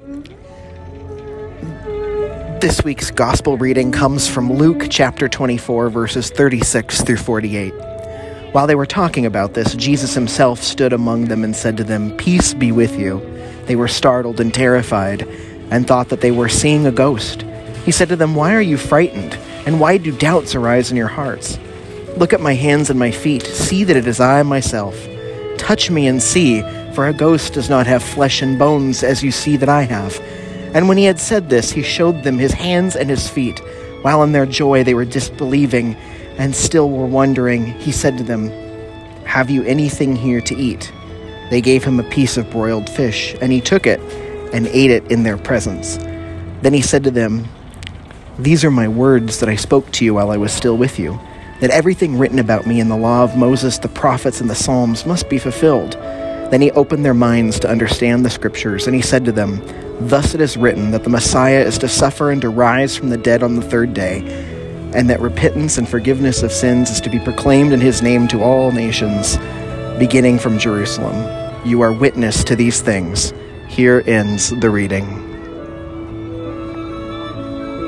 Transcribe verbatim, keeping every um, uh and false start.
This week's gospel reading comes from Luke chapter twenty-four, verses thirty-six through forty-eight. While they were talking about this, Jesus himself stood among them and said to them, "Peace be with you." They were startled and terrified and thought that they were seeing a ghost. He said to them, "Why are you frightened? And why do doubts arise in your hearts? Look at my hands and my feet. See that it is I myself. Touch me and see, for a ghost does not have flesh and bones as you see that I have." And when he had said this, he showed them his hands and his feet. While in their joy they were disbelieving and still were wondering, he said to them, "Have you anything here to eat?" They gave him a piece of broiled fish, and he took it and ate it in their presence. Then he said to them, "These are my words that I spoke to you while I was still with you, that everything written about me in the law of Moses, the prophets, and the Psalms must be fulfilled." Then he opened their minds to understand the scriptures, and he said to them, "Thus it is written that the Messiah is to suffer and to rise from the dead on the third day, and that repentance and forgiveness of sins is to be proclaimed in his name to all nations, beginning from Jerusalem. You are witness to these things." Here ends the reading.